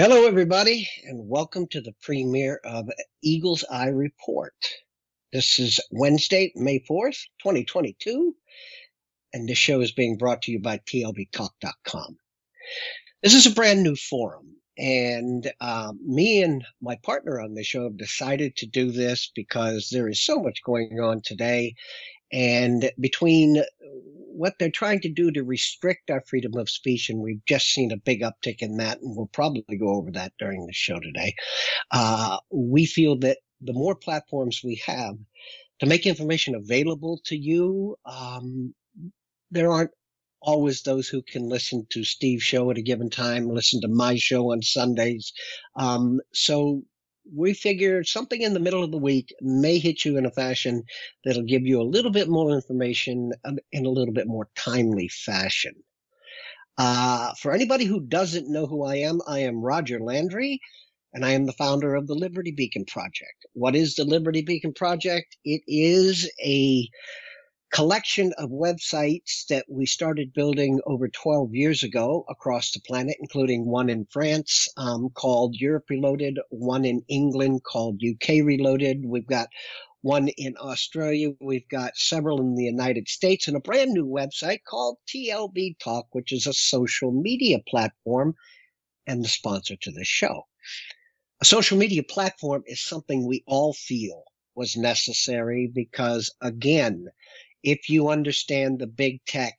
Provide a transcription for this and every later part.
Hello, everybody, and welcome to the premiere of Eagle's Eye Report. This is Wednesday, May 4th, 2022, and this show is being brought to you by TLBTalk.com. This is a brand new forum, and me and my partner on the show have decided to do this because there is so much going on today, and between what they're trying to do to restrict our freedom of speech, and we've just seen a big uptick in that, and we'll probably go over that during the show today. We feel that the more platforms we have to make information available to you, there aren't always those who can listen to Steve's show at a given time, listen to my show on Sundays. So we figure something in the middle of the week may hit you in a fashion that'll give you a little bit more information in a little bit more timely fashion. For anybody who doesn't know who I am Roger Landry, and I am the founder of the Liberty Beacon Project. What is the Liberty Beacon Project? It is a collection of websites that we started building over 12 years ago across the planet, including one in France called Europe Reloaded, one in England called UK Reloaded. We've got one in Australia. We've got several in the United States, and a brand new website called TLB Talk, which is a social media platform and the sponsor to this show. A social media platform is something we all feel was necessary because, again, if you understand the big tech,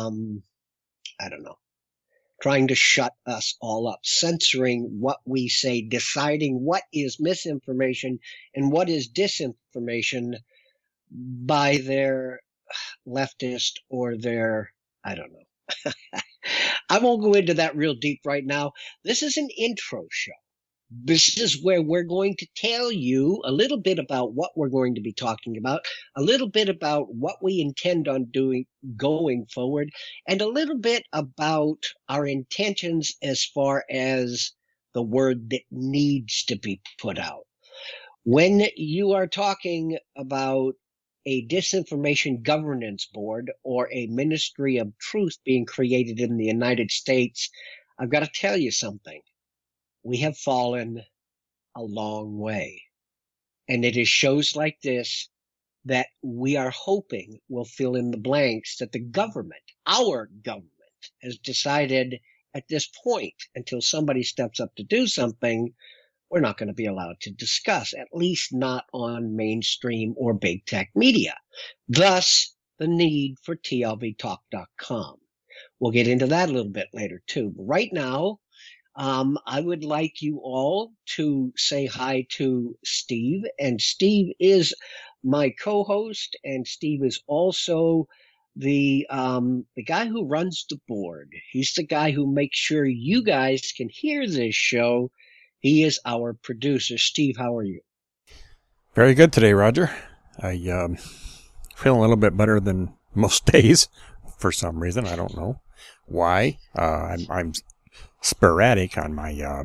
trying to shut us all up, censoring what we say, deciding what is misinformation and what is disinformation by their leftist or their, I don't know. I won't go into that real deep right now. This is an intro show. This is where we're going to tell you a little bit about what we're going to be talking about, a little bit about what we intend on doing going forward, and a little bit about our intentions as far as the word that needs to be put out. When you are talking about a disinformation governance board or a ministry of truth being created in the United States, I've got to tell you something. We have fallen a long way. And it is shows like this that we are hoping will fill in the blanks that the government, our government, has decided at this point, until somebody steps up to do something, we're not going to be allowed to discuss, at least not on mainstream or big tech media. Thus, the need for TLBTalk.com. We'll get into that a little bit later, too. But right now, I would like you all to say hi to Steve, and Steve is my co-host, and Steve is also the guy who runs the board. He's the guy who makes sure you guys can hear this show. He is our producer. Steve, how are you? Very good today, Roger. I feel a little bit better than most days for some reason. I don't know why. I'm sporadic on my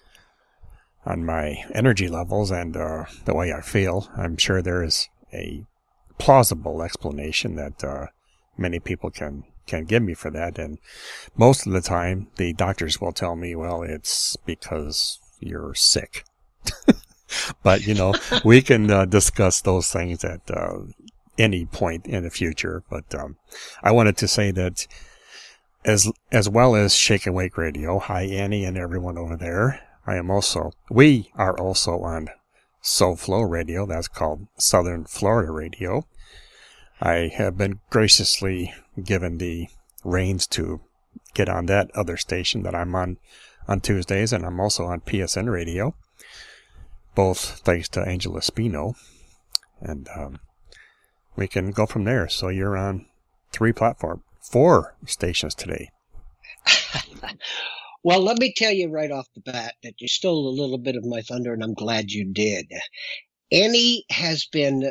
energy levels and the way I feel. I'm sure there is a plausible explanation that many people can give me for that, and most of the time the doctors will tell me, well, it's because you're sick. But we can discuss those things at any point in the future. But I wanted to say that as well as Shake and Wake Radio, hi Annie and everyone over there. We are also on SoFlo Radio. That's called Southern Florida Radio. I have been graciously given the reins to get on that other station that I'm on Tuesdays, and I'm also on PSN Radio, both thanks to Angela Spino, and we can go from there. So you're on 4 stations today. Well, let me tell you right off the bat that you stole a little bit of my thunder, and I'm glad you did. Annie has been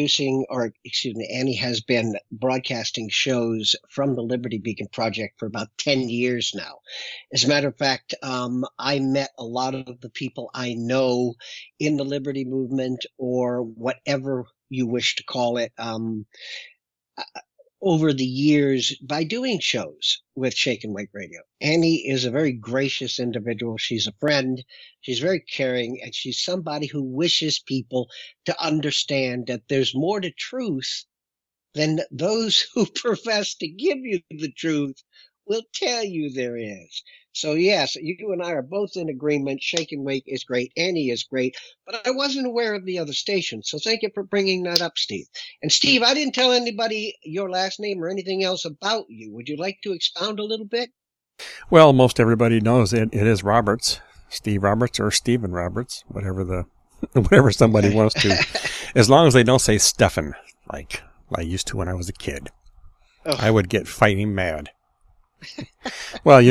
broadcasting shows from the Liberty Beacon Project for about 10 years now. As a matter of fact, I met a lot of the people I know in the Liberty Movement, or whatever you wish to call it, over the years by doing shows with Shake and Wake Radio. Annie is a very gracious individual. She's a friend. She's very caring, and she's somebody who wishes people to understand that there's more to truth than those who profess to give you the truth will tell you there is. So yes, you and I are both in agreement. Shake and Wake is great. Annie is great, but I wasn't aware of the other station. So thank you for bringing that up, Steve. And Steve, I didn't tell anybody your last name or anything else about you. Would you like to expound a little bit? Well, most everybody knows it is Roberts, Steve Roberts or Stephen Roberts, whatever somebody wants to, as long as they don't say Stephen, like I used to when I was a kid. Oh. I would get fighting mad. Well,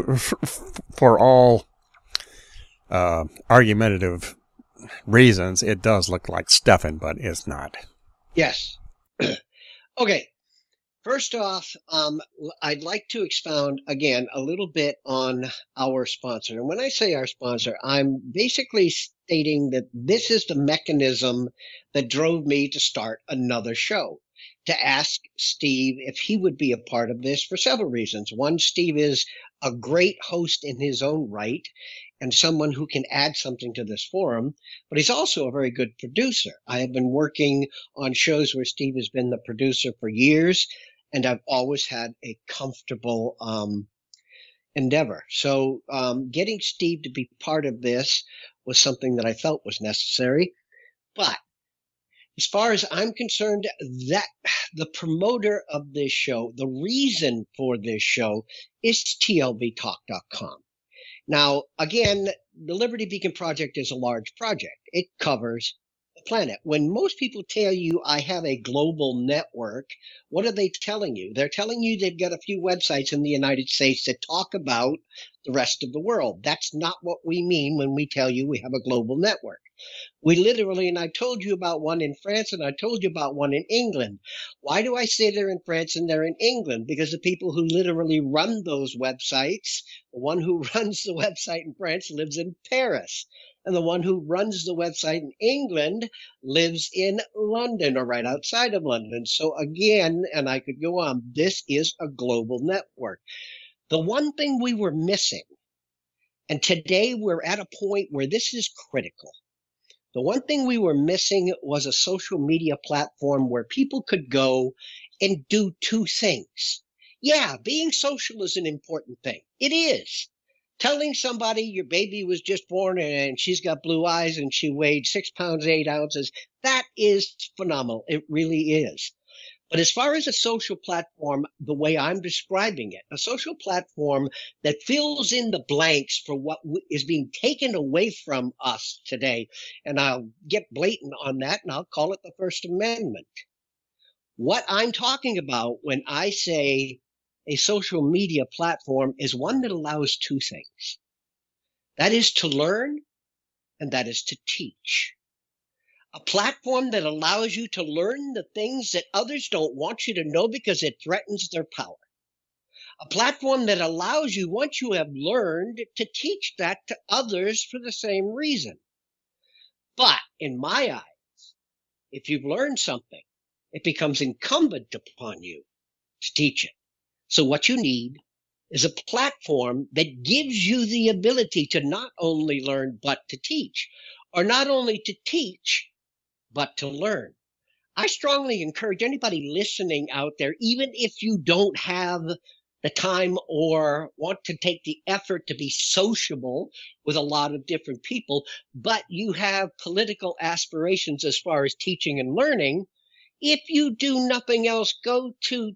for all argumentative reasons, it does look like Stephen, but it's not. Yes. Okay. First off, I'd like to expound again a little bit on our sponsor. And when I say our sponsor, I'm basically stating that this is the mechanism that drove me to start another show, to ask Steve if he would be a part of this for several reasons. One, Steve is a great host in his own right and someone who can add something to this forum, but he's also a very good producer. I have been working on shows where Steve has been the producer for years, and I've always had a comfortable endeavor. So getting Steve to be part of this was something that I felt was necessary. But as far as I'm concerned, that the promoter of this show, the reason for this show is tlbtalk.com. Now, again, the Liberty Beacon Project is a large project. It covers the planet. When most people tell you I have a global network, what are they telling you? They're telling you they've got a few websites in the United States that talk about the rest of the world. That's not what we mean when we tell you we have a global network. We literally, and I told you about one in France and I told you about one in England. Why do I say they're in France and they're in England? Because the people who literally run those websites, the one who runs the website in France lives in Paris. And the one who runs the website in England lives in London or right outside of London. So again, and I could go on, this is a global network. The one thing we were missing, and today we're at a point where this is critical. The one thing we were missing was a social media platform where people could go and do two things. Yeah, being social is an important thing. It is. Telling somebody your baby was just born and she's got blue eyes and she weighed 6 pounds, 8 ounces, that is phenomenal. It really is. But as far as a social platform, the way I'm describing it, a social platform that fills in the blanks for what is being taken away from us today, and I'll get blatant on that and I'll call it the First Amendment. What I'm talking about when I say a social media platform is one that allows two things. That is to learn, and that is to teach. A platform that allows you to learn the things that others don't want you to know because it threatens their power. A platform that allows you, once you have learned, to teach that to others for the same reason. But in my eyes, if you've learned something, it becomes incumbent upon you to teach it. So what you need is a platform that gives you the ability to not only learn, but to teach, or not only to teach, but to learn. I strongly encourage anybody listening out there, even if you don't have the time or want to take the effort to be sociable with a lot of different people, but you have political aspirations as far as teaching and learning, if you do nothing else, go to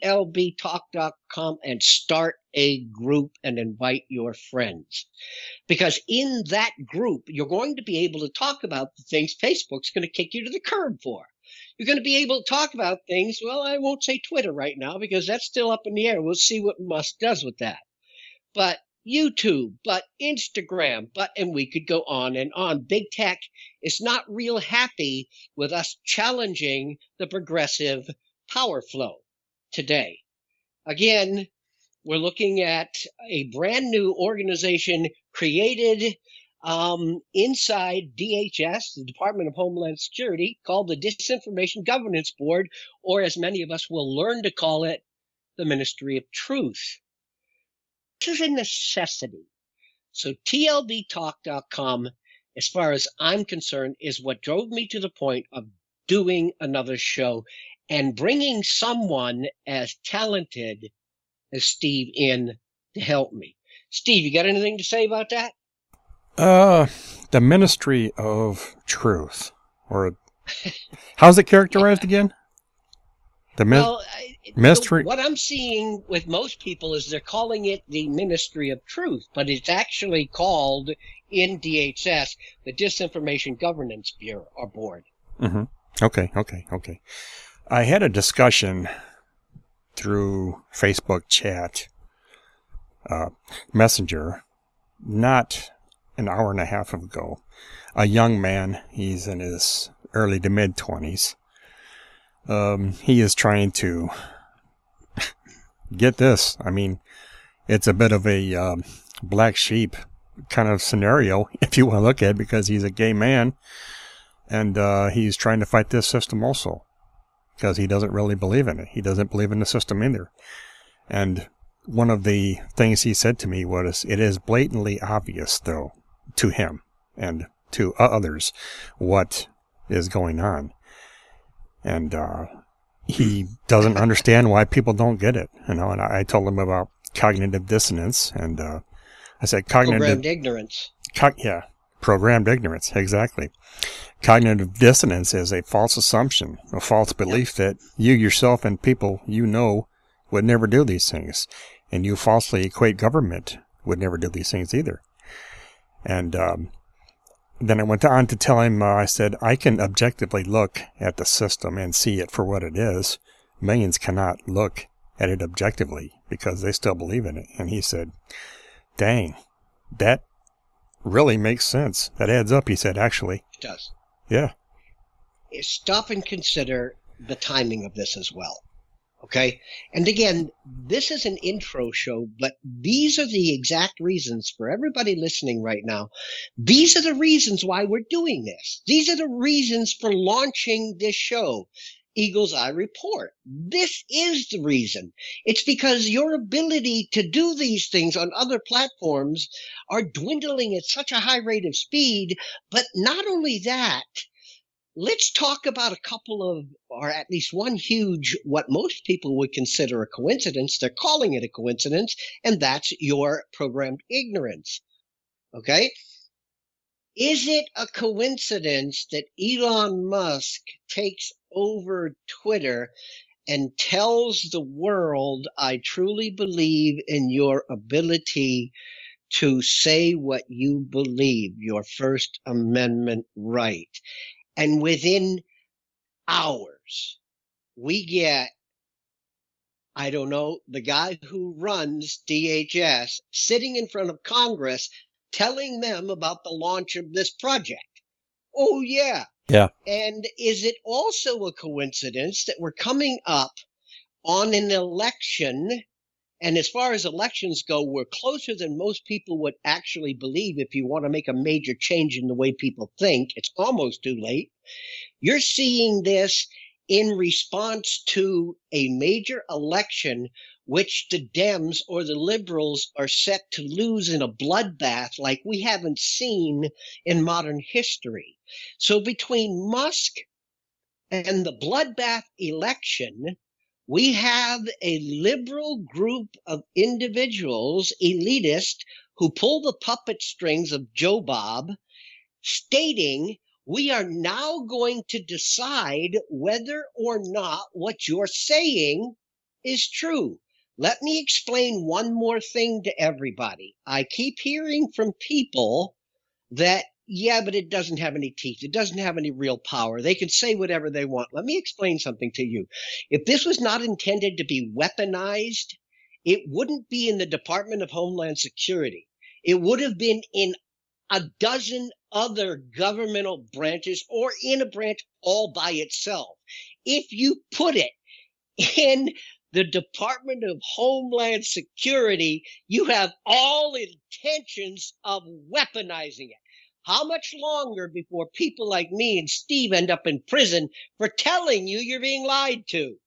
tlbtalk.com and start a group and invite your friends. Because in that group, you're going to be able to talk about the things Facebook's going to kick you to the curb for. You're going to be able to talk about things, well, I won't say Twitter right now because that's still up in the air. We'll see what Musk does with that. But YouTube, but Instagram, and we could go on and on. Big tech is not real happy with us challenging the progressive power flow today. Again, we're looking at a brand new organization created inside DHS, the Department of Homeland Security, called the Disinformation Governance Board, or as many of us will learn to call it, the Ministry of Truth. This is a necessity. So TLDtalk.com, as far as I'm concerned, is what drove me to the point of doing another show and bringing someone as talented as Steve in to help me. Steve, you got anything to say about that? The Ministry of Truth, or how's it characterized again? Mystery. What I'm seeing with most people is they're calling it the Ministry of Truth, but it's actually called in DHS the Disinformation Governance Bureau or Board. Mm-hmm. Okay. I had a discussion through Facebook chat, Messenger, not an hour and a half ago. A young man, he's in his early to mid 20s. He is trying to get this. I mean, it's a bit of a black sheep kind of scenario, if you want to look at it, because he's a gay man, and he's trying to fight this system also, because he doesn't really believe in it. He doesn't believe in the system either. And one of the things he said to me was, it is blatantly obvious, though, to him and to others what is going on. And he doesn't understand why people don't get it, And I told him about cognitive dissonance, and I said programmed ignorance. Programmed ignorance, exactly. Cognitive dissonance is a false assumption, a false belief that you yourself and people you know would never do these things, and you falsely equate government would never do these things either. And then I went on to tell him, I said, I can objectively look at the system and see it for what it is. Millions cannot look at it objectively because they still believe in it. And he said, dang, that really makes sense. That adds up, he said, actually. It does. Yeah. Stop and consider the timing of this as well. Okay. And again, this is an intro show, but these are the exact reasons for everybody listening right now. These are the reasons why we're doing this. These are the reasons for launching this show, Eagle's Eye Report. This is the reason. It's because your ability to do these things on other platforms are dwindling at such a high rate of speed. But not only that, let's talk about a couple of, or at least one huge, what most people would consider a coincidence. They're calling it a coincidence, and that's your programmed ignorance. Okay? Is it a coincidence that Elon Musk takes over Twitter and tells the world, I truly believe in your ability to say what you believe, your First Amendment right? And within hours, we get, I don't know, the guy who runs DHS sitting in front of Congress telling them about the launch of this project. Oh, yeah. Yeah. And is it also a coincidence that we're coming up on an election? And as far as elections go, we're closer than most people would actually believe. If you want to make a major change in the way people think, it's almost too late. You're seeing this in response to a major election, which the Dems or the liberals are set to lose in a bloodbath like we haven't seen in modern history. So between Musk and the bloodbath election, we have a liberal group of individuals, elitists, who pull the puppet strings of Joe Bob, stating, we are now going to decide whether or not what you're saying is true. Let me explain one more thing to everybody. I keep hearing from people that, yeah, but it doesn't have any teeth. It doesn't have any real power. They can say whatever they want. Let me explain something to you. If this was not intended to be weaponized, it wouldn't be in the Department of Homeland Security. It would have been in a dozen other governmental branches or in a branch all by itself. If you put it in the Department of Homeland Security, you have all intentions of weaponizing it. How much longer before people like me and Steve end up in prison for telling you you're being lied to?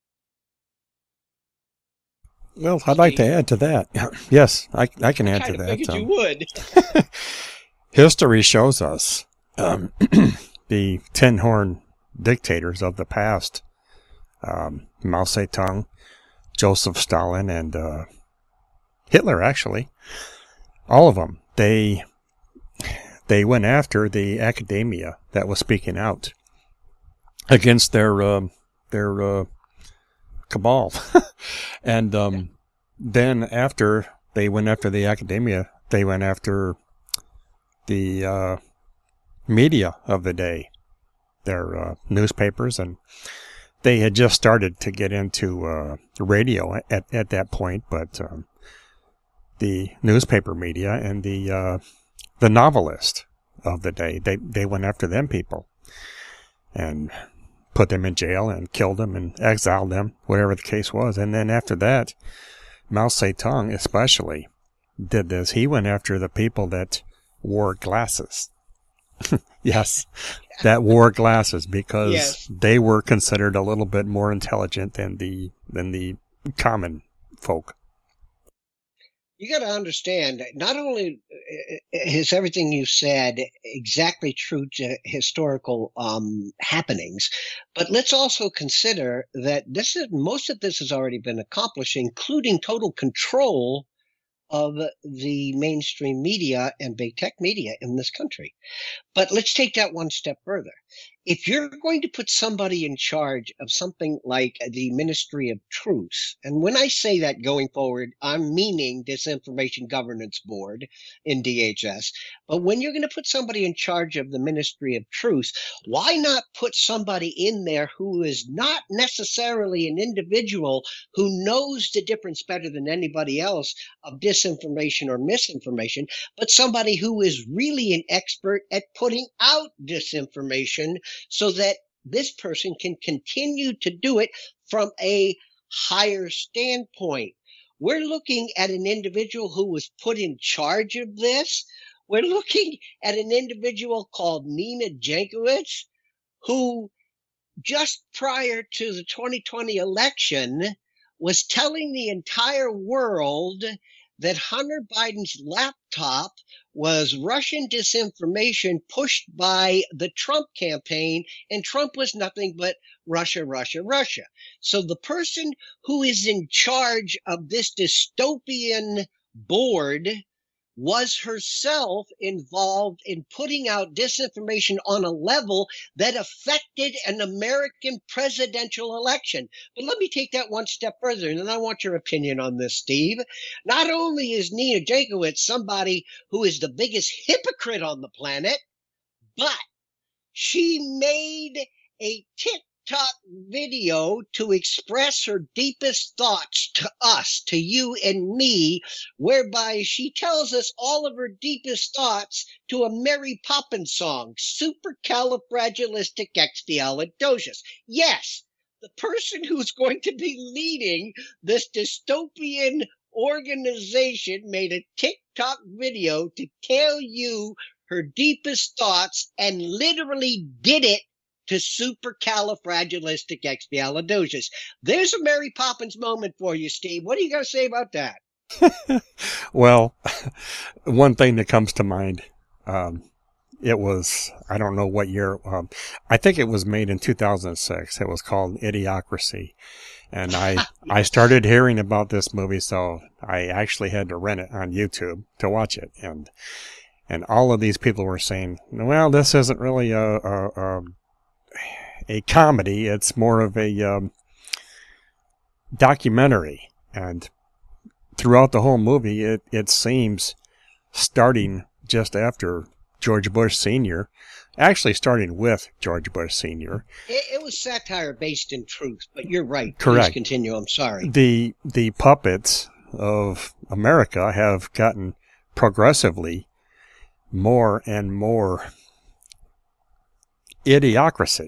Well, I'd like to add to that. Yes, I can add to that. I figured you would. History shows us the tin horn dictators of the past, Mao Zedong, Joseph Stalin, and Hitler, actually, all of them, they went after the academia that was speaking out against their cabal. And then after they went after the academia, they went after the media of the day, their newspapers, and they had just started to get into radio at that point, but the newspaper media and the novelist of the day, they went after them people and put them in jail and killed them and exiled them, whatever the case was. And then after that, Mao Zedong especially did this. He went after the people that wore glasses. Yes, that wore glasses, because they were considered a little bit more intelligent than the common folk. You got to understand, not only is everything you said exactly true to historical happenings, but let's also consider that most of this has already been accomplished, including total control of the mainstream media and big tech media in this country. But let's take that one step further. If you're going to put somebody in charge of something like the Ministry of Truth, and when I say that going forward, I'm meaning Disinformation Governance Board in DHS, but when you're going to put somebody in charge of the Ministry of Truth, why not put somebody in there who is not necessarily an individual who knows the difference better than anybody else of disinformation or misinformation, but somebody who is really an expert at putting out disinformation, so that this person can continue to do it from a higher standpoint. We're looking at an individual who was put in charge of this. We're looking at an individual called Nina Jankowicz, who just prior to the 2020 election was telling the entire world that Hunter Biden's laptop was Russian disinformation pushed by the Trump campaign, and Trump was nothing but Russia, Russia, Russia. So the person who is in charge of this dystopian board was herself involved in putting out disinformation on a level that affected an American presidential election. But let me take that one step further, and then I want your opinion on this, Steve. Not only is Nina Jankowicz somebody who is the biggest hypocrite on the planet, but she made a TikTok video to express her deepest thoughts to us, to you and me, whereby she tells us all of her deepest thoughts to a Mary Poppins song, Supercalifragilisticexpialidocious. Yes, the person who's going to be leading this dystopian organization made a TikTok video to tell you her deepest thoughts and literally did it to supercalifragilisticexpialidocious. There's a Mary Poppins moment for you, Steve. What are you going to say about that? Well, one thing that comes to mind, it was, I don't know what year, I think it was made in 2006. It was called Idiocracy. And I started hearing about this movie, so I actually had to rent it on YouTube to watch it. And all of these people were saying, well, this isn't really a comedy. It's more of a documentary. And throughout the whole movie, it seems, starting just after George Bush Sr., actually starting with George Bush Sr. It was satire based in truth, but you're right. Correct. Please continue. I'm sorry. The puppets of America have gotten progressively more and more idiocracy.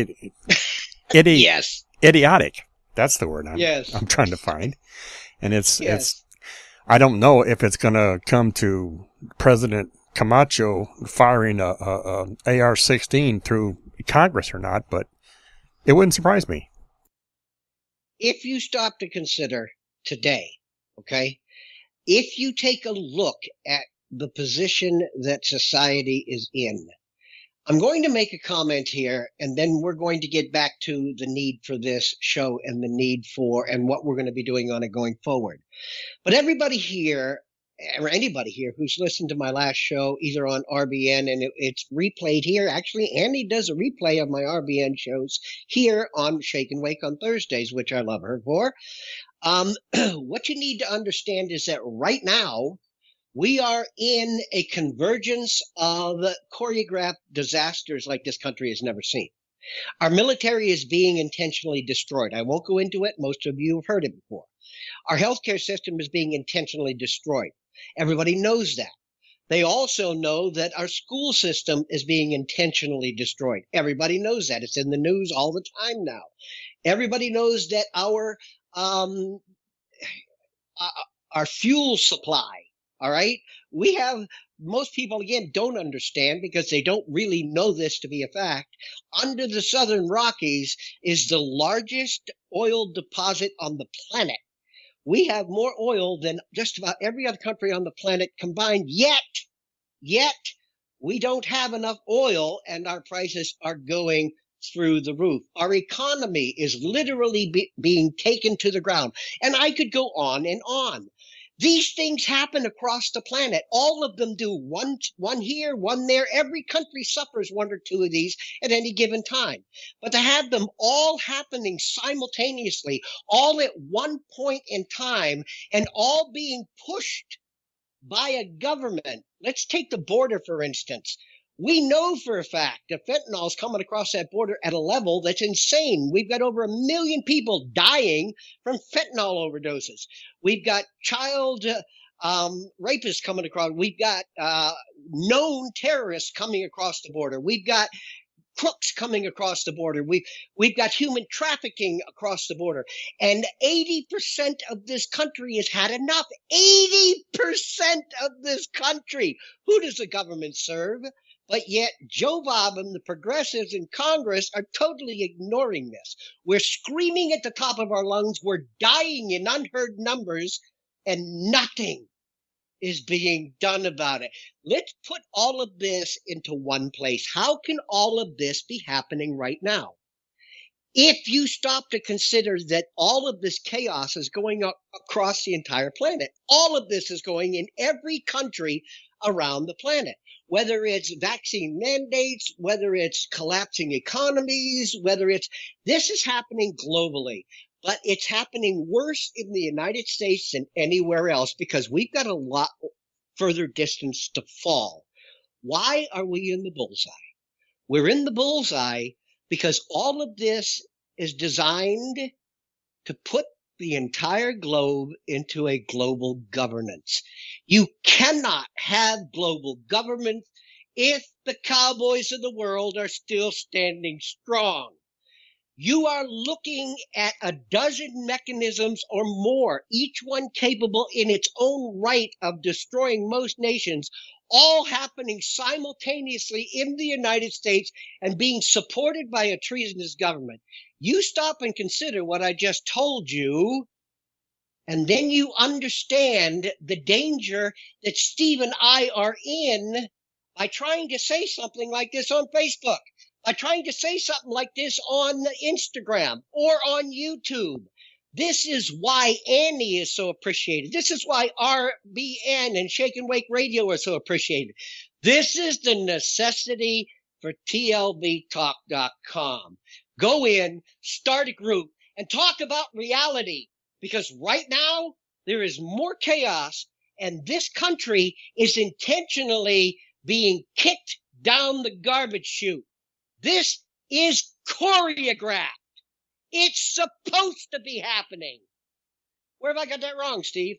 Yes. Idiotic. That's the word I'm trying to find. And it's I don't know if it's going to come to President Camacho firing a AR-16 through Congress or not, but it wouldn't surprise me. If you stop to consider today, okay, if you take a look at the position that society is in, I'm going to make a comment here, and then we're going to get back to the need for this show and the need for and what we're going to be doing on it going forward. But everybody here, or anybody here who's listened to my last show, either on RBN, and it's replayed here. Actually, Annie does a replay of my RBN shows here on Shake and Wake on Thursdays, which I love her for. What you need to understand is that right now, we are in a convergence of choreographed disasters like this country has never seen. Our military is being intentionally destroyed. I won't go into it. Most of you have heard it before. Our healthcare system is being intentionally destroyed. Everybody knows that. They also know that our school system is being intentionally destroyed. Everybody knows that. It's in the news all the time now. Everybody knows that our fuel supply, all right? Most people, again, don't understand because they don't really know this to be a fact. Under the Southern Rockies is the largest oil deposit on the planet. We have more oil than just about every other country on the planet combined, yet we don't have enough oil and our prices are going through the roof. Our economy is literally being taken to the ground. And I could go on and on. These things happen across the planet. All of them do. One here, one there. Every country suffers one or two of these at any given time. But to have them all happening simultaneously, all at one point in time, and all being pushed by a government. Let's take the border, for instance. We know for a fact that fentanyl is coming across that border at a level that's insane. We've got over 1 million people dying from fentanyl overdoses. We've got child rapists coming across. We've got known terrorists coming across the border. We've got crooks coming across the border. We've got human trafficking across the border. And 80% of this country has had enough. 80% of this country. Who does the government serve? But yet Joe Bob and the progressives in Congress are totally ignoring this. We're screaming at the top of our lungs. We're dying in unheard numbers, and nothing is being done about it. Let's put all of this into one place. How can all of this be happening right now? If you stop to consider that all of this chaos is going across the entire planet, all of this is going in every country around the planet, whether it's vaccine mandates, whether it's collapsing economies, this is happening globally, but it's happening worse in the United States than anywhere else because we've got a lot further distance to fall. Why are we in the bullseye? We're in the bullseye because all of this is designed to put the entire globe into a global governance. You cannot have global government if the cowboys of the world are still standing strong. You are looking at a dozen mechanisms or more, each one capable in its own right of destroying most nations, all happening simultaneously in the United States and being supported by a treasonous government. You stop and consider what I just told you, and then you understand the danger that Steve and I are in by trying to say something like this on Facebook, by trying to say something like this on Instagram or on YouTube. This is why Annie is so appreciated. This is why RBN and Shake and Wake Radio are so appreciated. This is the necessity for TLBtalk.com. Go in, start a group, and talk about reality. Because right now, there is more chaos, and this country is intentionally being kicked down the garbage chute. This is choreographed. It's supposed to be happening. Where have I got that wrong, Steve?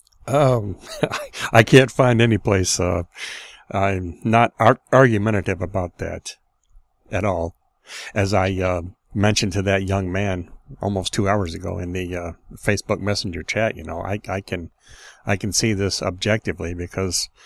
I can't find any place. I'm not argumentative about that at all. As I mentioned to that young man almost 2 hours ago in the Facebook Messenger chat, I can see this objectively because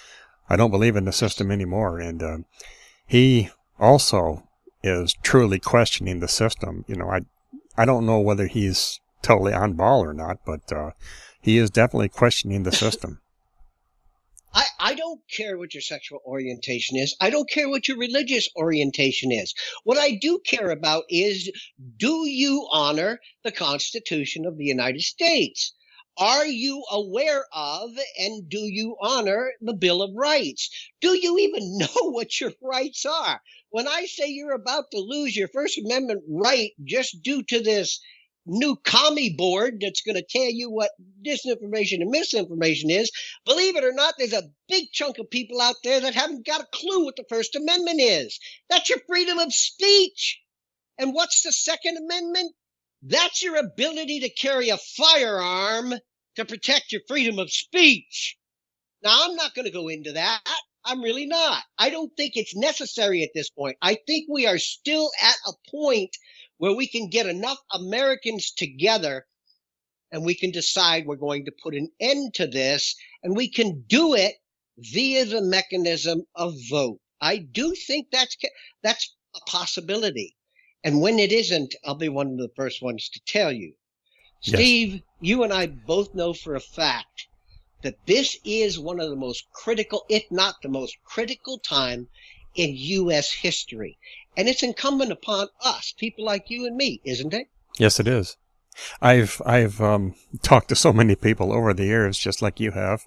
I don't believe in the system anymore. And he also is truly questioning the system. You know, I don't know whether he's totally on ball or not, but he is definitely questioning the system. I don't care what your sexual orientation is. I don't care what your religious orientation is. What I do care about is, do you honor the Constitution of the United States? Are you aware of and do you honor the Bill of Rights? Do you even know what your rights are? When I say you're about to lose your First Amendment right just due to this new commie board that's going to tell you what disinformation and misinformation is, believe it or not, there's a big chunk of people out there that haven't got a clue what the First Amendment is. That's your freedom of speech. And what's the Second Amendment? That's your ability to carry a firearm to protect your freedom of speech. Now, I'm not going to go into that. I'm really not. I don't think it's necessary at this point. I think we are still at a point where we can get enough Americans together and we can decide we're going to put an end to this, and we can do it via the mechanism of vote. I do think that's a possibility. And when it isn't, I'll be one of the first ones to tell you. Yes. Steve, you and I both know for a fact that this is one of the most critical, if not the most critical time in U.S. history. And it's incumbent upon us, people like you and me, isn't it? Yes, it is. I've talked to so many people over the years, just like you have.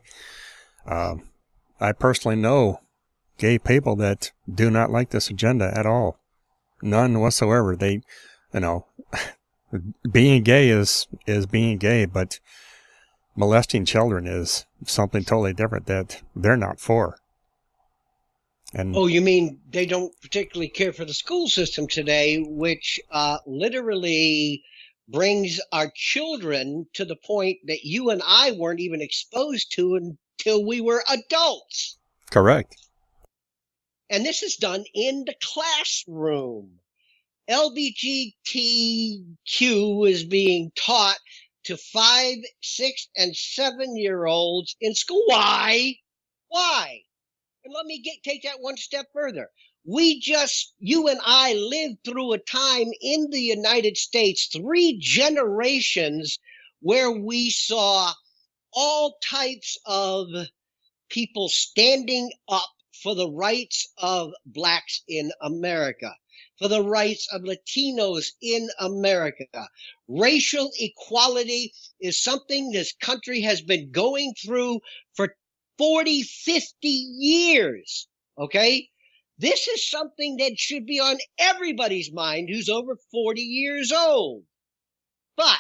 I personally know gay people that do not like this agenda at all. None whatsoever. They, you know, being gay is being gay, but molesting children is something totally different that they're not for. And oh, you mean they don't particularly care for the school system today, which literally brings our children to the point that you and I weren't even exposed to until we were adults. Correct. And this is done in the classroom. LGBTQ is being taught to 5, 6, and 7-year-olds in school. Why? Why? And let me take that one step further. You and I lived through a time in the United States, 3 generations, where we saw all types of people standing up for the rights of blacks in America, for the rights of Latinos in America. Racial equality is something this country has been going through for 40, 50 years, okay? This is something that should be on everybody's mind who's over 40 years old. But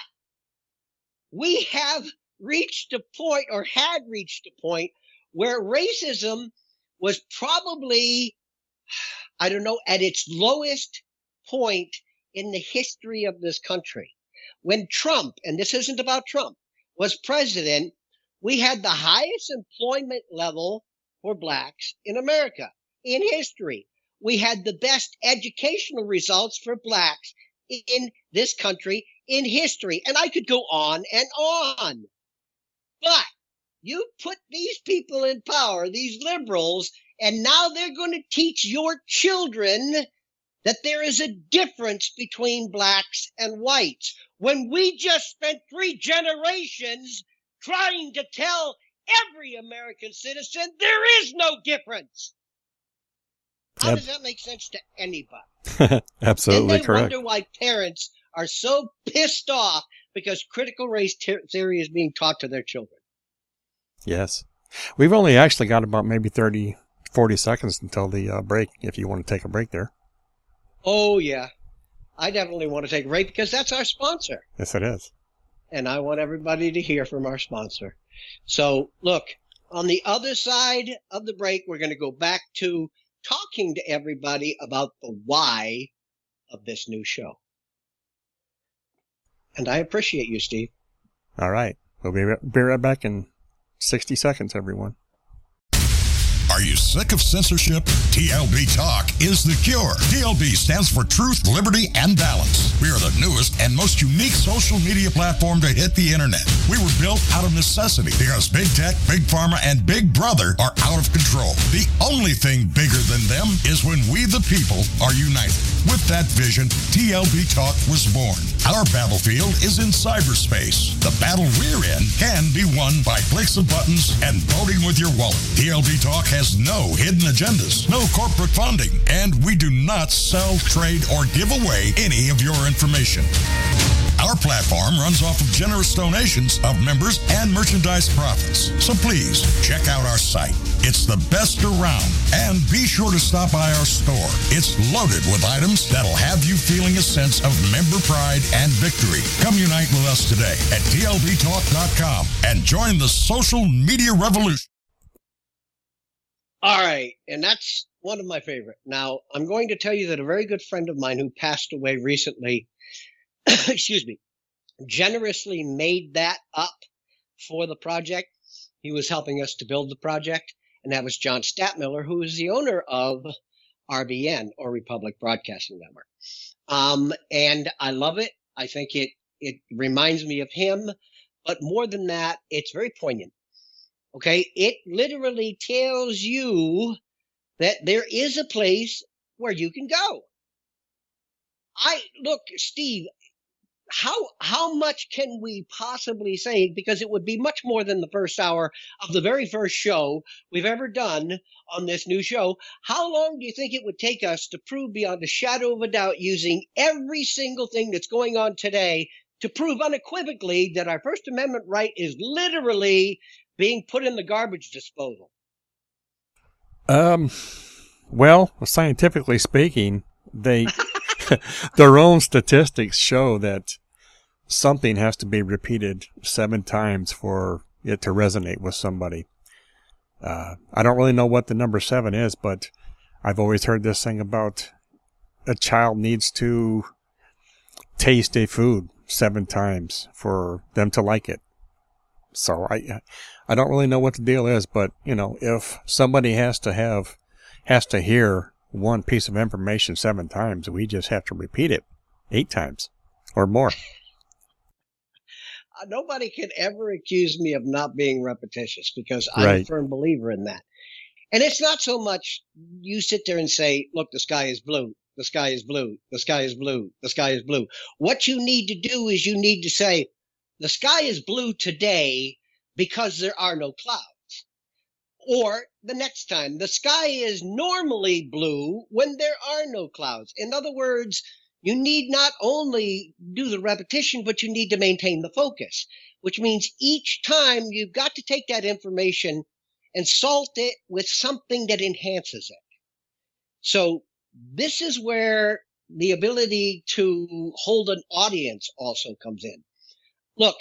we have reached a point, or had reached a point, where racism was probably, I don't know, at its lowest point in the history of this country. When Trump, and this isn't about Trump, was president, we had the highest employment level for blacks in America in history. We had the best educational results for blacks in this country in history. And I could go on and on. But you put these people in power, these liberals, and now they're going to teach your children that there is a difference between blacks and whites, when we just spent 3 generations trying to tell every American citizen there is no difference. How does that make sense to anybody? Absolutely and they correct. wonder why parents are so pissed off because critical race theory is being taught to their children. Yes. We've only actually got about maybe 30, 40 seconds until the break, if you want to take a break there. Oh, yeah. I definitely want to take a break because that's our sponsor. Yes, it is. And I want everybody to hear from our sponsor. So, look, on the other side of the break, we're going to go back to talking to everybody about the why of this new show. And I appreciate you, Steve. All right. We'll be right back in 60 seconds, everyone. Are you sick of censorship? TLB Talk is the cure. TLB stands for Truth, Liberty, and Balance. We are the newest and most unique social media platform to hit the internet. We were built out of necessity because big tech, big pharma, and big brother are out of control. The only thing bigger than them is when we the people are united. With that vision, TLB Talk was born. Our battlefield is in cyberspace. The battle we're in can be won by clicks of buttons and voting with your wallet. TLB Talk has no hidden agendas, no corporate funding, and we do not sell, trade, or give away any of your information. Our platform runs off of generous donations of members and merchandise profits. So please check out our site. It's the best around. And be sure to stop by our store. It's loaded with items that'll have you feeling a sense of member pride and victory. Come unite with us today at tlbtalk.com and join the social media revolution. All right. And that's one of my favorite. Now, I'm going to tell you that a very good friend of mine who passed away recently, excuse me, generously made that up for the project. He was helping us to build the project, and that was John Statmiller, who is the owner of RBN, or Republic Broadcasting Network. And I love it. I think it reminds me of him, but more than that, it's very poignant. Okay. It literally tells you that there is a place where you can go. Look, Steve, how much can we possibly say? Because it would be much more than the first hour of the very first show we've ever done on this new show. How long do you think it would take us to prove beyond a shadow of a doubt, using every single thing that's going on today, to prove unequivocally that our First Amendment right is literally being put in the garbage disposal? Well, scientifically speaking, their own statistics show that something has to be repeated 7 times for it to resonate with somebody. I don't really know what the number 7 is, but I've always heard this thing about a child needs to taste a food 7 times for them to like it. So I don't really know what the deal is, but if somebody has to hear one piece of information 7 times, we just have to repeat it 8 times or more. Nobody can ever accuse me of not being repetitious, because I'm a firm believer in that. And it's not so much you sit there and say, look, the sky is blue. The sky is blue. The sky is blue. The sky is blue. What you need to do is you need to say, the sky is blue today because there are no clouds. Or the next time, the sky is normally blue when there are no clouds. In other words, you need not only do the repetition, but you need to maintain the focus, which means each time you've got to take that information and salt it with something that enhances it. So this is where the ability to hold an audience also comes in. Look,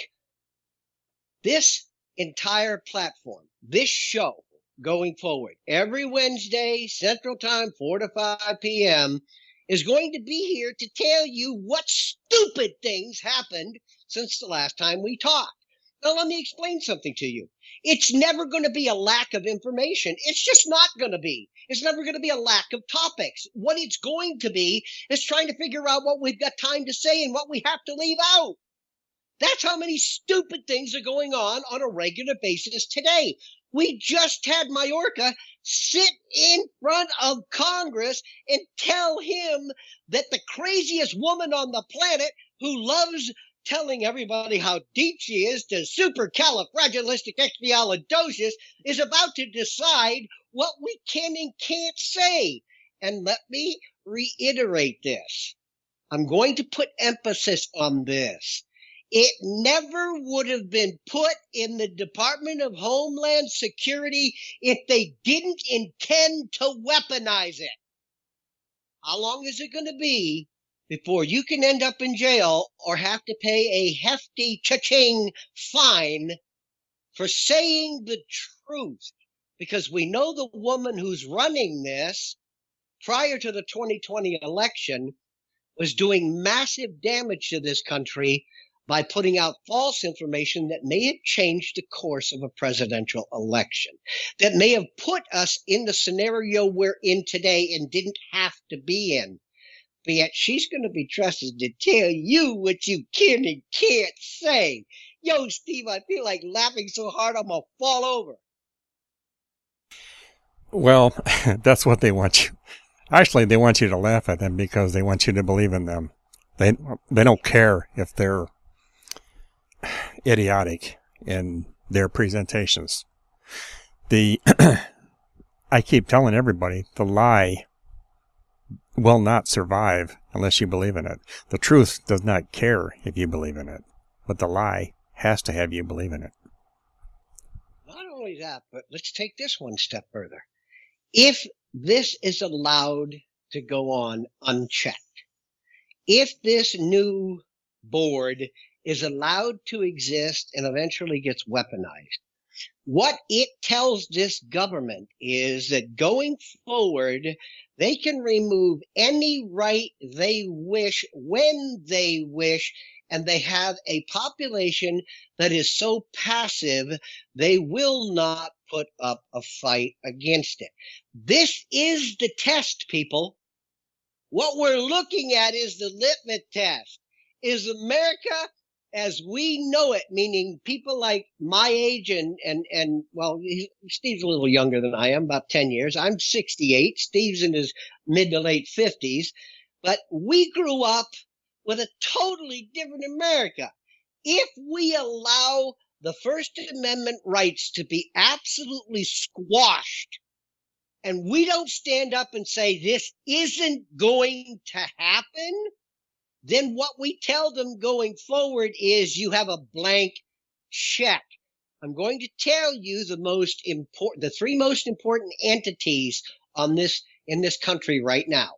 this entire platform, this show going forward, every Wednesday, Central Time, 4 to 5 p.m., is going to be here to tell you what stupid things happened since the last time we talked. Now, let me explain something to you. It's never going to be a lack of information. It's just not going to be. It's never going to be a lack of topics. What it's going to be is trying to figure out what we've got time to say and what we have to leave out. That's how many stupid things are going on a regular basis today. We just had Mayorkas sit in front of Congress and tell him that the craziest woman on the planet, who loves telling everybody how deep she is to supercalifragilisticexpialidocious, is about to decide what we can and can't say. And let me reiterate this. I'm going to put emphasis on this. It never would have been put in the Department of Homeland Security if they didn't intend to weaponize it. How long is it going to be before you can end up in jail or have to pay a hefty cha-ching fine for saying the truth? Because we know the woman who's running this prior to the 2020 election was doing massive damage to this country by putting out false information that may have changed the course of a presidential election, that may have put us in the scenario we're in today and didn't have to be in. but yet she's going to be trusted to tell you what you can and can't say. Yo, Steve, I feel like laughing so hard I'm going to fall over. Well, that's what they want you. Actually, they want you to laugh at them because they want you to believe in them. They don't care if they're idiotic in their presentations. I keep telling everybody, the lie will not survive unless you believe in it. The truth does not care if you believe in it, but the lie has to have you believe in it. Not only that, but let's take this one step further. If this is allowed to go on unchecked, if this new board is allowed to exist and eventually gets weaponized, what it tells this government is that going forward, they can remove any right they wish when they wish, and they have a population that is so passive they will not put up a fight against it. This is the test, people. What we're looking at is the litmus test. Is America as we know it, meaning people like my age and well, Steve's a little younger than I am, about 10 years. I'm 68. Steve's in his mid to late 50s. But we grew up with a totally different America. If we allow the First Amendment rights to be absolutely squashed, and we don't stand up and say this isn't going to happen, then what we tell them going forward is you have a blank check. I'm going to tell you the three most important entities on this in this country right now.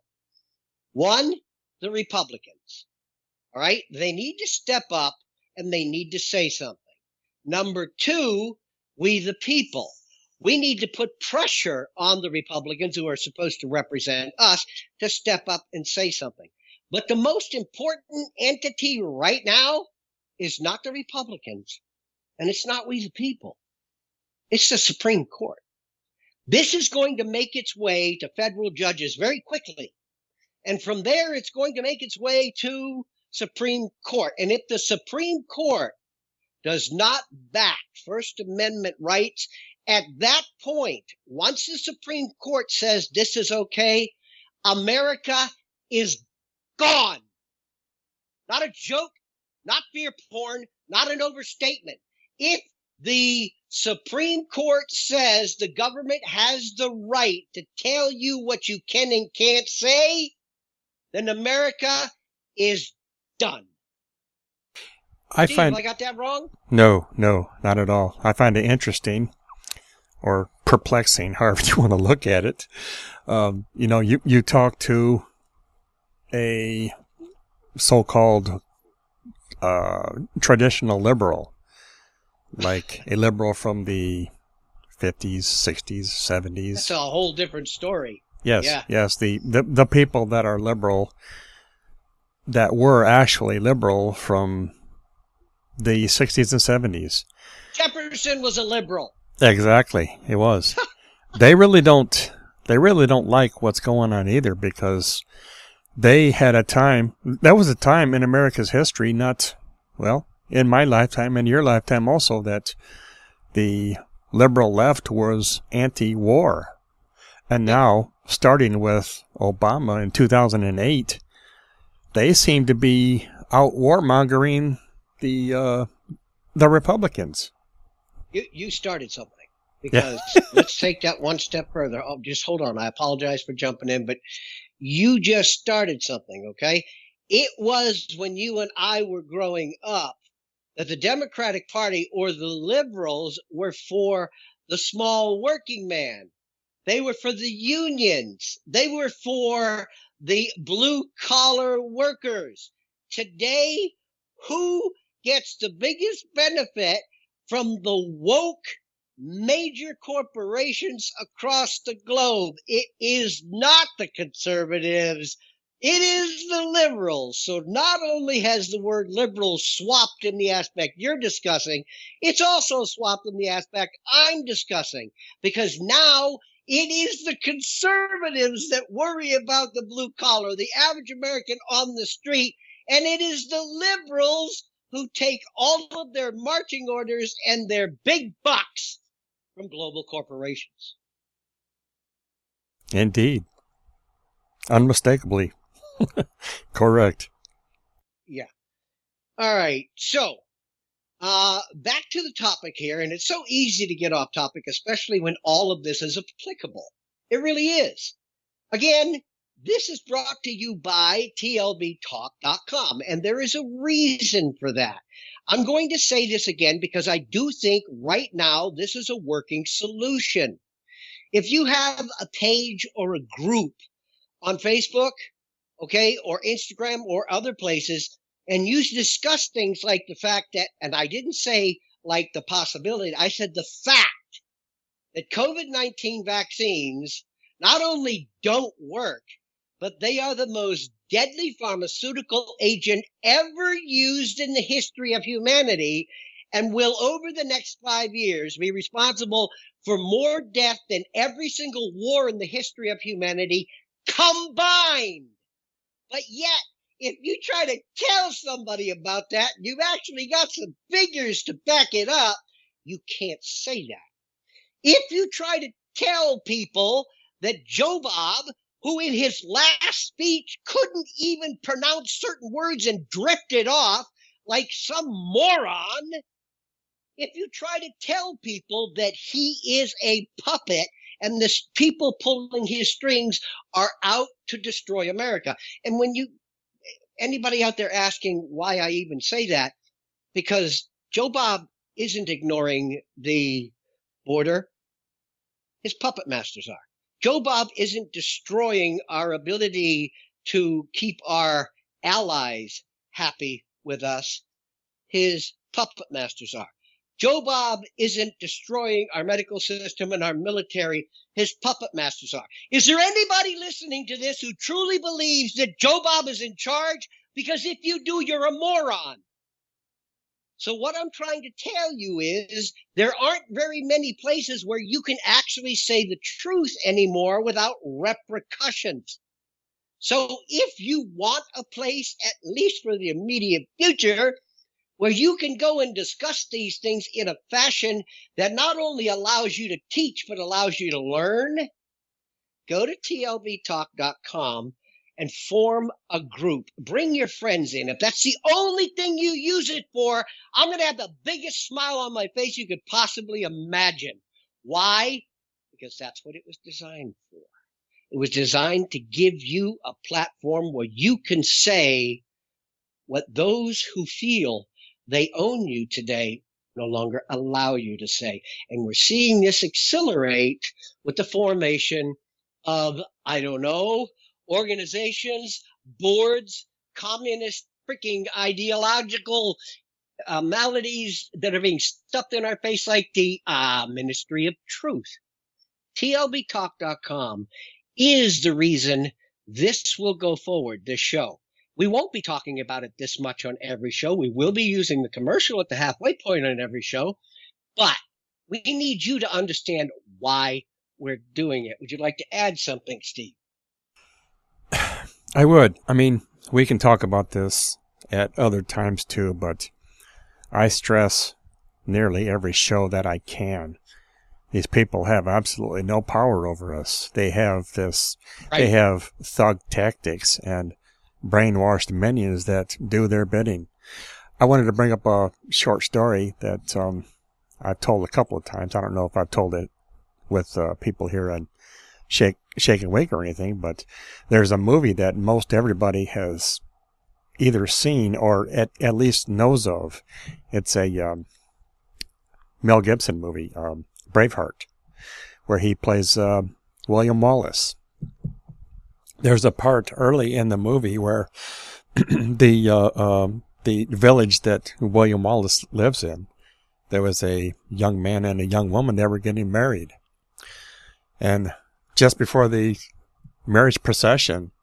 One, the Republicans. All right. They need to step up and they need to say something. Number two, we the people. We need to put pressure on the Republicans who are supposed to represent us to step up and say something. But the most important entity right now is not the Republicans, and it's not we the people. It's the Supreme Court. This is going to make its way to federal judges very quickly. And from there, it's going to make its way to Supreme Court. And if the Supreme Court does not back First Amendment rights, at that point, once the Supreme Court says this is okay, America is gone. Not a joke, not fear porn, not an overstatement. If the Supreme Court says the government has the right to tell you what you can and can't say, then America is done. I got that wrong? No, not at all. I find it interesting or perplexing, however you want to look at it. You talk to a so-called traditional liberal, like a liberal from the 50s, 60s, 70s. That's a whole different story. Yes, yeah. Yes. The people that are liberal, that were actually liberal from the 60s and 70s. Jefferson was a liberal. Exactly, he was. They really don't like what's going on either, because they had that was a time in America's history, in my lifetime and your lifetime also, that the liberal left was anti-war. And now, starting with Obama in 2008, they seem to be out warmongering the Republicans. You started something, because let's take that one step further. Oh, just hold on. I apologize for jumping in, but you just started something, okay? It was when you and I were growing up that the Democratic Party or the liberals were for the small working man. They were for the unions. They were for the blue-collar workers. Today, who gets the biggest benefit from the woke major corporations across the globe? It is not the conservatives. It is the liberals. So not only has the word liberal swapped in the aspect you're discussing, it's also swapped in the aspect I'm discussing. Because now It is the conservatives that worry about the blue collar, the average American on the street, and it is the liberals who take all of their marching orders and their big bucks from global corporations. Indeed. Unmistakably. Correct. Yeah. All right. So, back to the topic here, and it's so easy to get off topic, especially when all of this is applicable. It really is. Again, this is brought to you by TLBTalk.com, and there is a reason for that. I'm going to say this again because I do think right now this is a working solution. If you have a page or a group on Facebook, okay, or Instagram or other places, and you discuss things like the fact that, and I didn't say like the possibility, I said the fact that COVID-19 vaccines not only don't work, but they are the most deadly pharmaceutical agent ever used in the history of humanity and will, over the next 5 years, be responsible for more death than every single war in the history of humanity combined. But yet, if you try to tell somebody about that, you've actually got some figures to back it up, you can't say that. If you try to tell people that Joe Bob, who in his last speech couldn't even pronounce certain words and drifted off like some moron, if you try to tell people that he is a puppet and the people pulling his strings are out to destroy America. And when anybody out there asking why I even say that, because Joe Bob isn't ignoring the border. His puppet masters are. Joe Bob isn't destroying our ability to keep our allies happy with us. His puppet masters are. Joe Bob isn't destroying our medical system and our military. His puppet masters are. Is there anybody listening to this who truly believes that Joe Bob is in charge? Because if you do, you're a moron. So what I'm trying to tell you is there aren't very many places where you can actually say the truth anymore without repercussions. So if you want a place, at least for the immediate future, where you can go and discuss these things in a fashion that not only allows you to teach, but allows you to learn, go to tlbtalk.com and form a group. Bring your friends in. If that's the only thing you use it for, I'm going to have the biggest smile on my face you could possibly imagine. Why? Because that's what it was designed for. It was designed to give you a platform where you can say what those who feel they own you today no longer allow you to say. And we're seeing this accelerate with the formation of, I don't know, organizations, boards, communist freaking ideological maladies that are being stuffed in our face like the Ministry of Truth. TLBTalk.com is the reason this will go forward, this show. We won't be talking about it this much on every show. We will be using the commercial at the halfway point on every show, but we need you to understand why we're doing it. Would you like to add something, Steve? I would. I mean, we can talk about this at other times too, but I stress nearly every show that I can. These people have absolutely no power over us. They have this, right. They have thug tactics and brainwashed minions that do their bidding. I wanted to bring up a short story that I've told a couple of times. I don't know if I've told it with people here on Shake and Wake or anything, but there's a movie that most everybody has either seen or at least knows of. It's a Mel Gibson movie, Braveheart, where he plays William Wallace. There's a part early in the movie where the village that William Wallace lives in, there was a young man and a young woman that were getting married. And just before the marriage procession,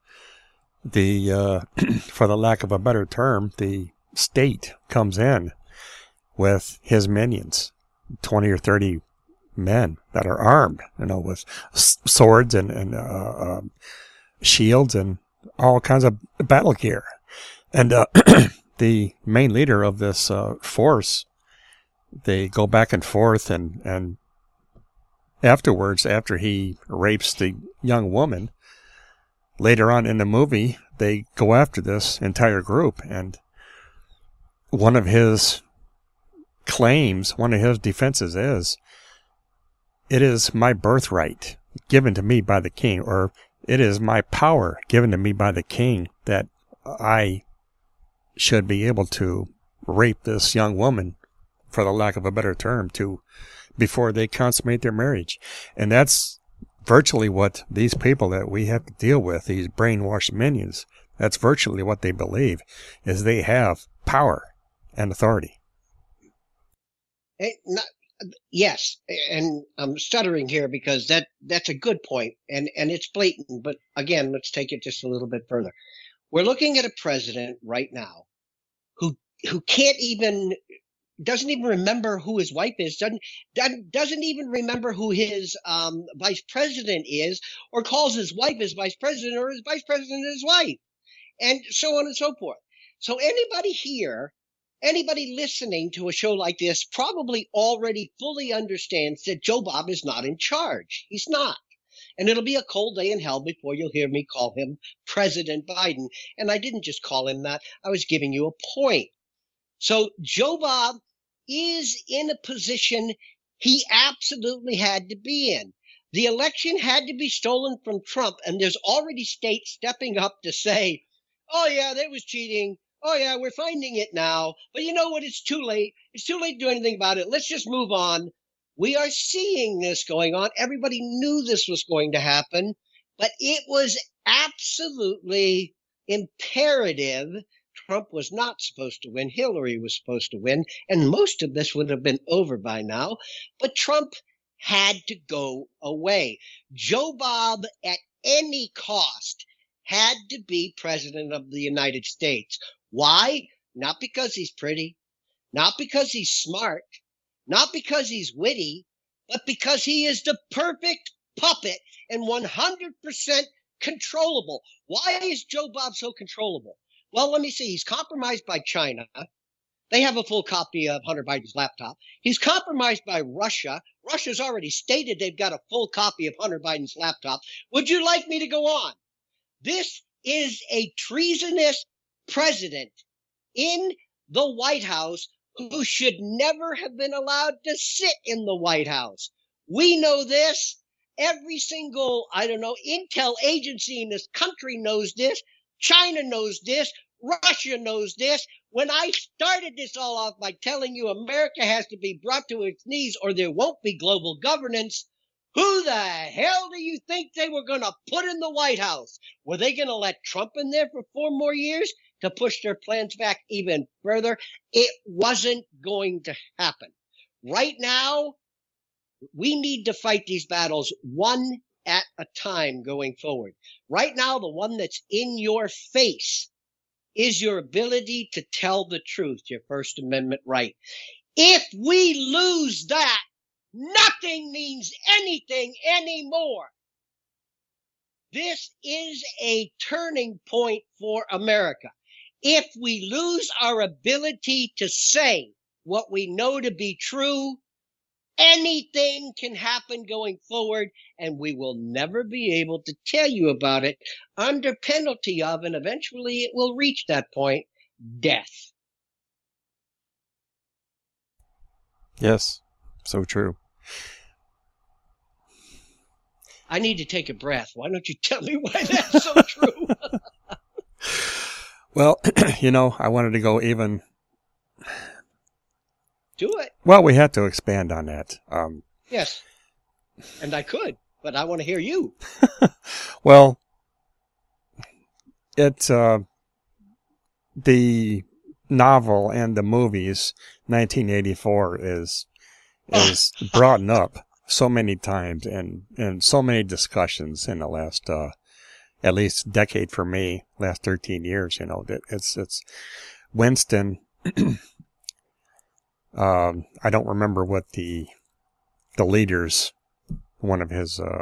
for the lack of a better term, the state comes in with his minions, 20 or 30 men that are armed, with swords and shields and all kinds of battle gear. And the main leader of this force, they go back and forth, and afterwards, after he rapes the young woman, later on in the movie, they go after this entire group, and one of his defenses is, it is my birthright given to me by the king, or it is my power given to me by the king that I should be able to rape this young woman, for the lack of a better term, before they consummate their marriage. And that's virtually what these people that we have to deal with, these brainwashed minions, that's virtually what they believe, is they have power and authority. Yes, and I'm stuttering here because that's a good point, and it's blatant. But again, let's take it just a little bit further. We're looking at a president right now who doesn't even remember who his wife is, doesn't even remember who his vice president is, or calls his wife his vice president, or his vice president his wife, and so on and so forth. So anybody listening to a show like this probably already fully understands that Joe Bob is not in charge. He's not. And it'll be a cold day in hell before you'll hear me call him President Biden. And I didn't just call him that. I was giving you a point. So Joe Bob is in a position he absolutely had to be in. The election had to be stolen from Trump, and there's already states stepping up to say, oh, yeah, there was cheating. Oh, yeah, we're finding it now. But you know what? It's too late. It's too late to do anything about it. Let's just move on. We are seeing this going on. Everybody knew this was going to happen, but it was absolutely imperative. Trump was not supposed to win. Hillary was supposed to win, and most of this would have been over by now. But Trump had to go away. Joe Bob, at any cost, had to be president of the United States. Why? Not because he's pretty, not because he's smart, not because he's witty, but because he is the perfect puppet and 100% controllable. Why is Joe Bob so controllable? Well, let me see. He's compromised by China. They have a full copy of Hunter Biden's laptop. He's compromised by Russia. Russia's already stated they've got a full copy of Hunter Biden's laptop. Would you like me to go on? This is a treasonous president in the White House who should never have been allowed to sit in the White House. We know this. Every single, intel agency in this country knows this. China knows this. Russia knows this. When I started this all off by telling you America has to be brought to its knees or there won't be global governance, who the hell do you think they were going to put in the White House? Were they going to let Trump in there for 4 more years to push their plans back even further? It wasn't going to happen. Right now, we need to fight these battles one at a time going forward. Right now, the one that's in your face is your ability to tell the truth, your First Amendment right. If we lose that, nothing means anything anymore. This is a turning point for America. If we lose our ability to say what we know to be true, anything can happen going forward, and we will never be able to tell you about it under penalty of, and eventually it will reach that point, death. Yes, so true. I need to take a breath. Why don't you tell me why that's so true? Well, I wanted to go even... Do it. Well, we had to expand on that. Yes, and I could, but I want to hear you. Well, the novel and the movies, 1984 is brought up so many times and so many discussions in the last at least decade for me, last 13 years. It's Winston. I don't remember what the the leaders, one of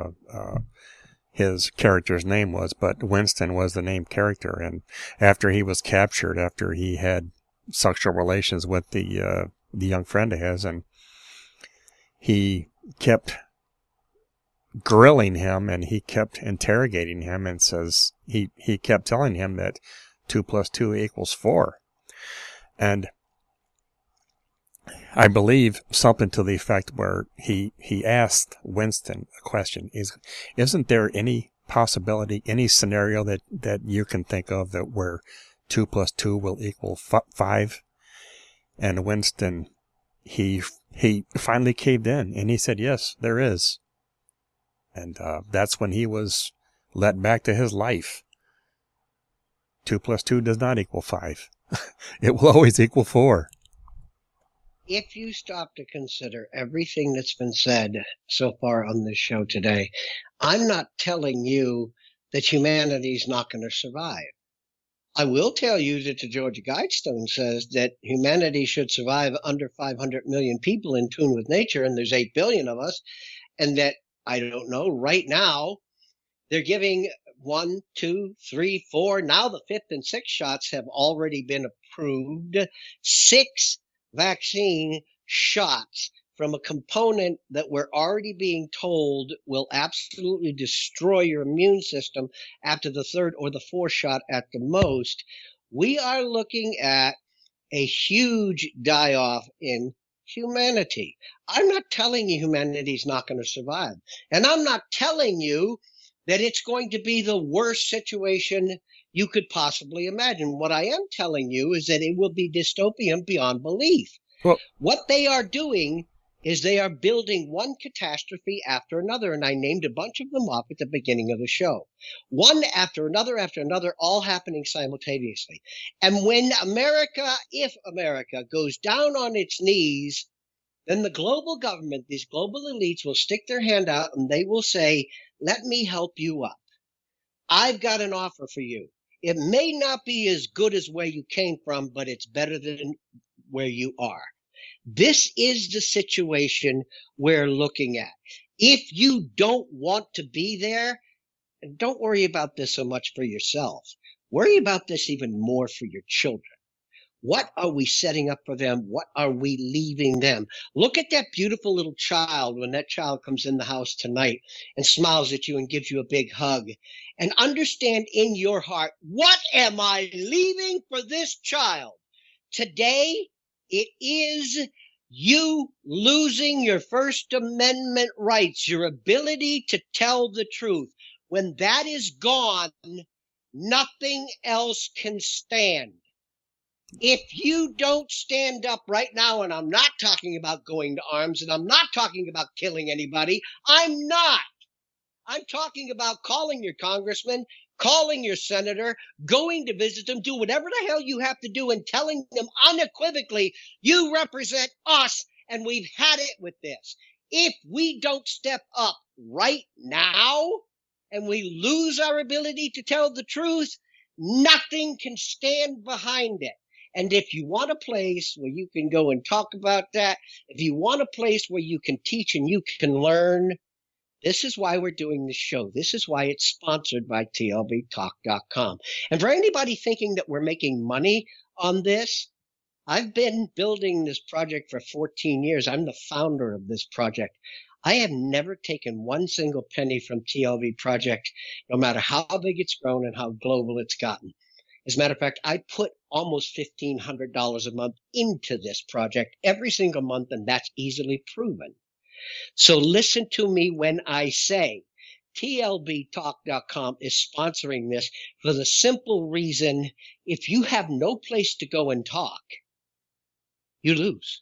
his character's name was, but Winston was the named character. And after he was captured, after he had sexual relations with the young friend of his, and he kept grilling him and he kept interrogating him, and says he kept telling him that 2 + 2 = 4. And I believe something to the effect where he asked Winston a question: isn't there any possibility, any scenario that you can think of that where 2 + 2 will equal 5? And Winston, he finally caved in, and he said, yes, there is. And that's when he was let back to his life. 2 + 2 does not equal 5. It will always equal 4. If you stop to consider everything that's been said so far on this show today, I'm not telling you that humanity's not going to survive. I will tell you that the Georgia Guidestone says that humanity should survive under 500 million people in tune with nature, and there's 8 billion of us, and that, I don't know, right now they're giving 1, 2, 3, 4, now the 5th and 6th shots have already been approved. 6 vaccine shots from a component that we're already being told will absolutely destroy your immune system after the 3rd or the 4th shot at the most. We are looking at a huge die-off in humanity. I'm not telling you humanity's not going to survive. And I'm not telling you that it's going to be the worst situation you could possibly imagine. What I am telling you is that it will be dystopian beyond belief. Well, what they are doing is they are building one catastrophe after another, and I named a bunch of them off at the beginning of the show. One after another, all happening simultaneously. And when if America goes down on its knees, then the global government, these global elites, will stick their hand out and they will say, let me help you up. I've got an offer for you. It may not be as good as where you came from, but it's better than where you are. This is the situation we're looking at. If you don't want to be there, don't worry about this so much for yourself. Worry about this even more for your children. What are we setting up for them? What are we leaving them? Look at that beautiful little child when that child comes in the house tonight and smiles at you and gives you a big hug. And understand in your heart, what am I leaving for this child? Today, it is you losing your First Amendment rights, your ability to tell the truth. When that is gone, nothing else can stand. If you don't stand up right now, and I'm not talking about going to arms, and I'm not talking about killing anybody, I'm not. I'm talking about calling your congressman, calling your senator, going to visit them, do whatever the hell you have to do, and telling them unequivocally, you represent us, and we've had it with this. If we don't step up right now, and we lose our ability to tell the truth, nothing can stand behind it. And if you want a place where you can go and talk about that, if you want a place where you can teach and you can learn, this is why we're doing this show. This is why it's sponsored by TLBTalk.com. And for anybody thinking that we're making money on this, I've been building this project for 14 years. I'm the founder of this project. I have never taken one single penny from TLB Project, no matter how big it's grown and how global it's gotten. As a matter of fact, I put almost $1,500 a month into this project every single month, and that's easily proven. So listen to me when I say TLBTalk.com is sponsoring this for the simple reason, if you have no place to go and talk, you lose.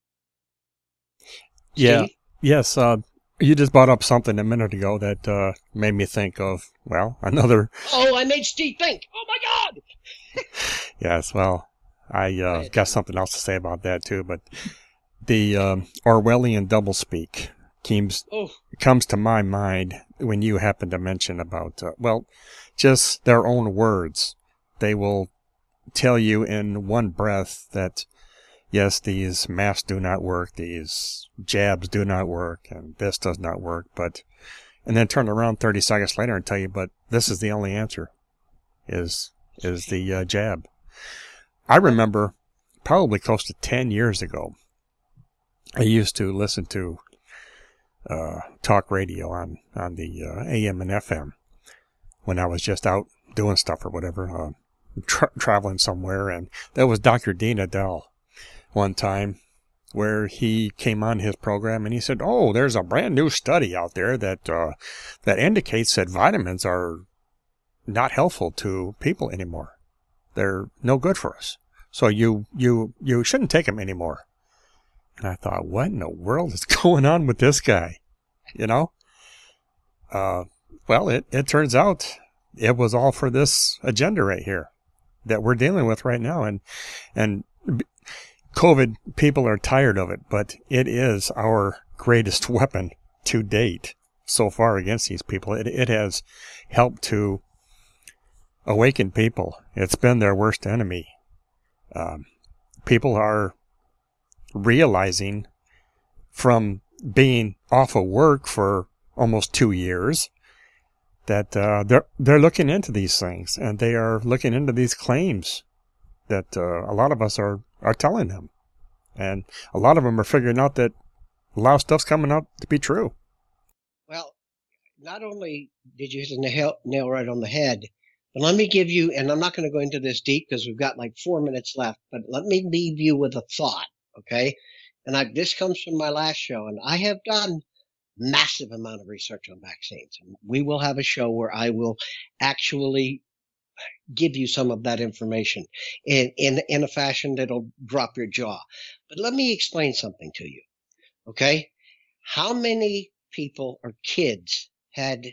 Yeah. Steve? Yes. You just brought up something a minute ago that made me think of, well, another. Oh, I made Steve think. Oh, my God. Yes, well, I got something else to say about that, too. But the Orwellian doublespeak comes to my mind when you happen to mention about, just their own words. They will tell you in one breath that yes, these masks do not work, these jabs do not work, and this does not work, and then turn around 30 seconds later and tell you, but this is the only answer, is the jab. I remember probably close to 10 years ago, I used to listen to talk radio on the AM and FM when I was just out doing stuff or whatever, traveling somewhere, and that was Dr. Dean Edell one time, where he came on his program and he said, "Oh, there's a brand new study out there that indicates that vitamins are not helpful to people anymore. They're no good for us. So you shouldn't take them anymore." And I thought, what in the world is going on with this guy? You know? Well, it turns out it was all for this agenda right here that we're dealing with right now. And COVID, people are tired of it, but it is our greatest weapon to date so far against these people. It has helped to awaken people. It's been their worst enemy. People are realizing from being off of work for almost 2 years that they're looking into these things, and they are looking into these claims that a lot of us are telling them. And a lot of them are figuring out that a lot of stuff's coming out to be true. Well, not only did you hit the nail right on the head, but let me give you, and I'm not going to go into this deep because we've got like 4 minutes left, but let me leave you with a thought, okay? And this comes from my last show, and I have done massive amount of research on vaccines. And we will have a show where I will actually give you some of that information in a fashion that'll drop your jaw. But let me explain something to you, okay? How many people or kids had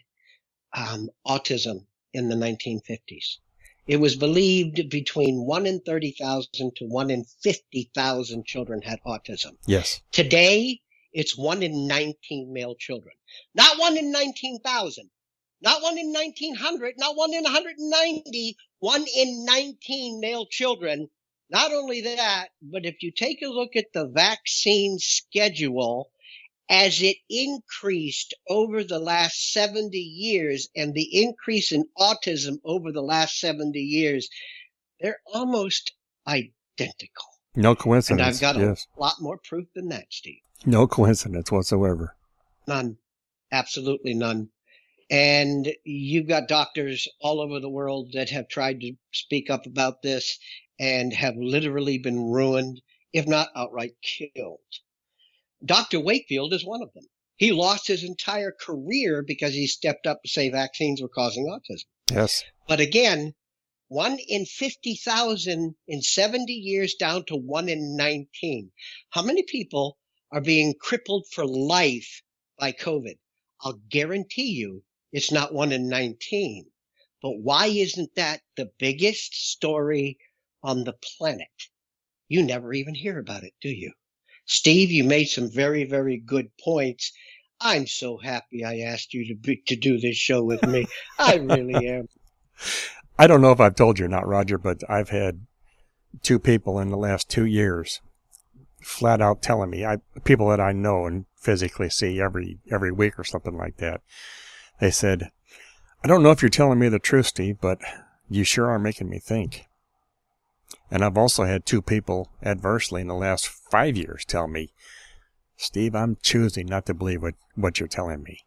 autism in the 1950s? It was believed between 1 in 30,000 to 1 in 50,000 children had autism. Yes. Today, it's 1 in 19 male children. Not 1 in 19,000. Not 1 in 1900. Not 1 in 190. 1 in 19 male children. Not only that, but if you take a look at the vaccine schedule as it increased over the last 70 years and the increase in autism over the last 70 years, they're almost identical. No coincidence. And I've got yes. a lot more proof than that, Steve. No coincidence whatsoever. None. Absolutely none. And you've got doctors all over the world that have tried to speak up about this and have literally been ruined, if not outright killed. Dr. Wakefield is one of them. He lost his entire career because he stepped up to say vaccines were causing autism. Yes. But again, 1 in 50,000 in 70 years down to 1 in 19. How many people are being crippled for life by COVID? I'll guarantee you it's not 1 in 19. But why isn't that the biggest story on the planet? You never even hear about it, do you? Steve, you made some very, very good points. I'm so happy I asked you to do this show with me. I really am. I don't know if I've told you or not, Roger, but I've had 2 people in the last 2 years flat out telling me, people that I know and physically see every week or something like that. They said, "I don't know if you're telling me the truth, Steve, but you sure are making me think." And I've also had 2 people adversely in the last 5 years tell me, "Steve, I'm choosing not to believe what you're telling me."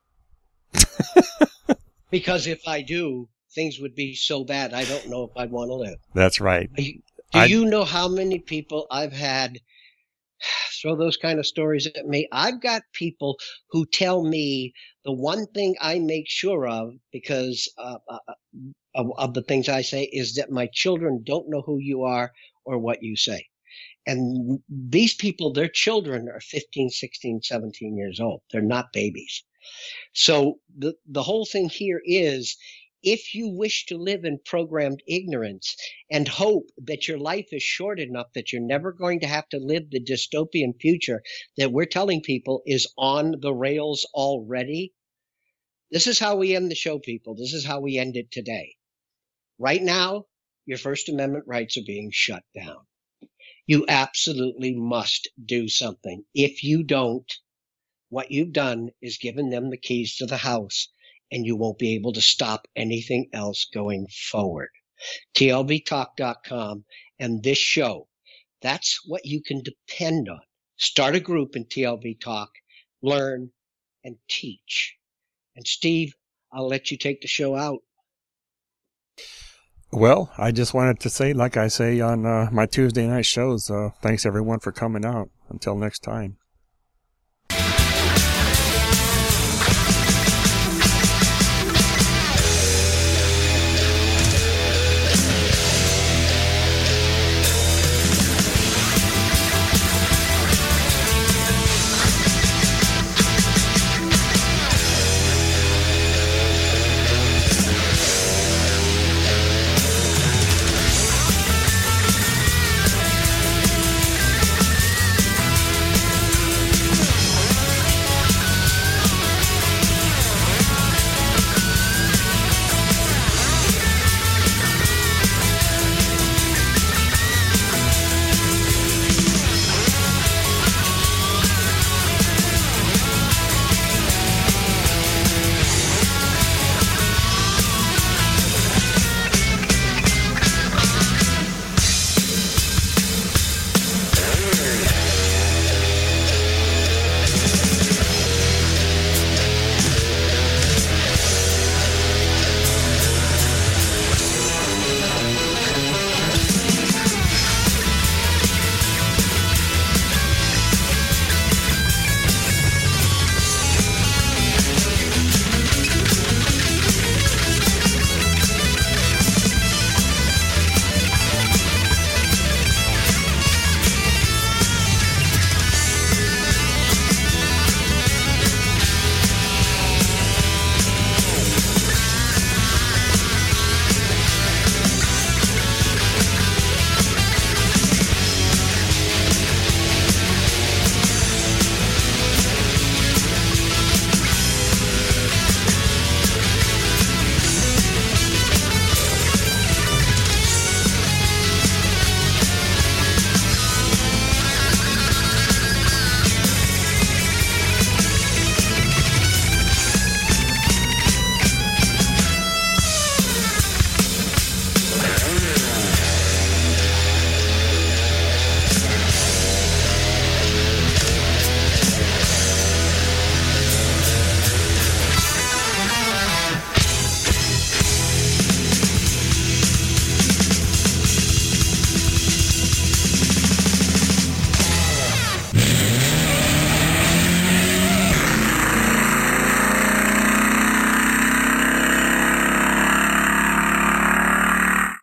Because if I do, things would be so bad, I don't know if I'd want to live. That's right. Do you know how many people I've had throw those kind of stories at me? I've got people who tell me the one thing I make sure of, because of the things I say, is that my children don't know who you are or what you say. And these people, their children are 15, 16, 17 years old. They're not babies. So the whole thing here is, if you wish to live in programmed ignorance and hope that your life is short enough that you're never going to have to live the dystopian future that we're telling people is on the rails already, this is how we end the show, people. This is how we end it today. Right now, your First Amendment rights are being shut down. You absolutely must do something. If you don't, what you've done is given them the keys to the house, and you won't be able to stop anything else going forward. TLBtalk.com and this show, that's what you can depend on. Start a group in TLB Talk, learn, and teach. And Steve, I'll let you take the show out. Well, I just wanted to say, like I say on my Tuesday night shows, thanks everyone for coming out. Until next time.